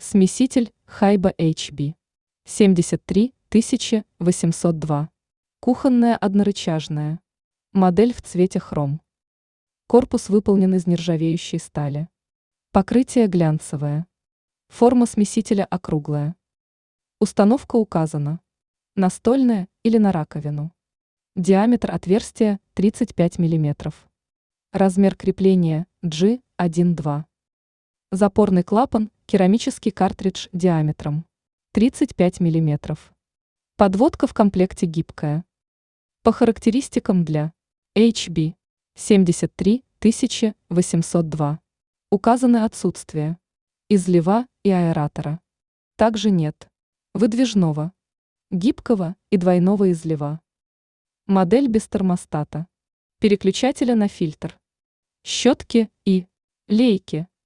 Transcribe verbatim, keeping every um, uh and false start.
Смеситель Хайба эйч би семьдесят три тысячи восемьсот два. Кухонная однорычажная. Модель в цвете хром. Корпус выполнен из нержавеющей стали. Покрытие глянцевое. Форма смесителя округлая. Установка указана. Настольная или на раковину. Диаметр отверстия тридцать пять миллиметров. Размер крепления джи один два. Запорный клапан керамический картридж диаметром тридцать пять миллиметров. Подводка в комплекте гибкая. По характеристикам для эйч би семьдесят три тысячи восемьсот два указаны отсутствие излива и аэратора. Также нет выдвижного, гибкого и двойного излива. Модель без термостата, переключателя на фильтр, щетки и лейки.